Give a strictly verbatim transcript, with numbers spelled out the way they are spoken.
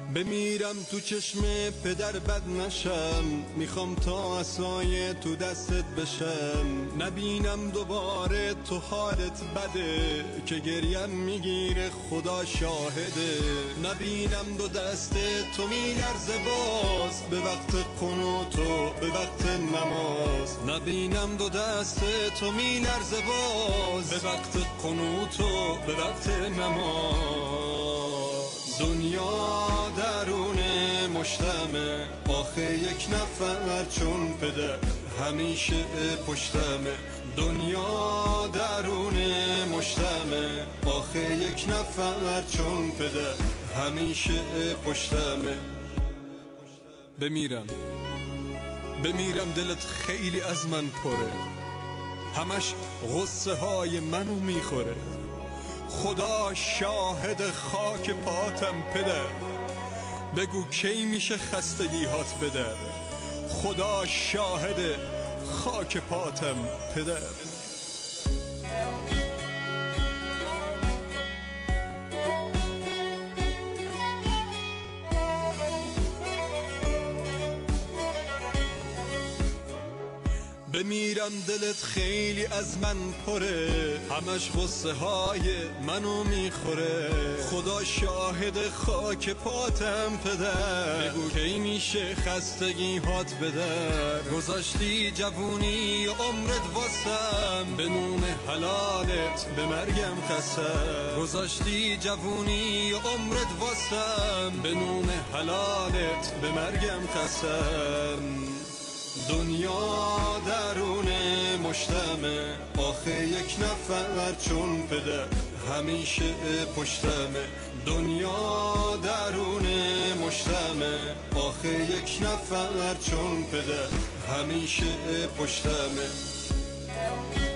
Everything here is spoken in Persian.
بمیرم تو چشم پدر بد نشم، میخوام تا عصای تو دستت بشم. نبینم دوباره تو حالت بده که گریم میگیره خدا شاهده. نبینم دو دست تو میلرزه باز به وقت قنوت و به وقت نماز. نبینم دو دست تو میلرزه باز به وقت قنوت و به وقت نماز. دنیا درون مشتمه، آخه یک نفر چون پدر همیشه پشتمه. دنیا درون مشتمه، آخه یک نفر چون پدر همیشه پشتمه. بمیرم بمیرم دلت خیلی از من پره، همش غصه های منو میخوره. خدا شاهد خاک پاتم پدر، بگو کی میشه خستگی هات بدر. خدا شاهد خاک پاتم پدر. بمیرم دلت خیلی از من پره، همش غصه های منو میخوره. خدا شاهد خاک پاتم پدر، بگو کی میشه خستگی هات بدر. گذاشتی جوونی عمرت واسم، به نون حلالت به مرگم قسم. گذاشتی جوونی عمرت واسم، به نون حلالت به مرگم قسم. دنیا درون مشتمه، آخه یک نفر چون پدر همیشه پشتمه. دنیا درون مشتمه، آخه یک نفر چون پدر همیشه پشتمه.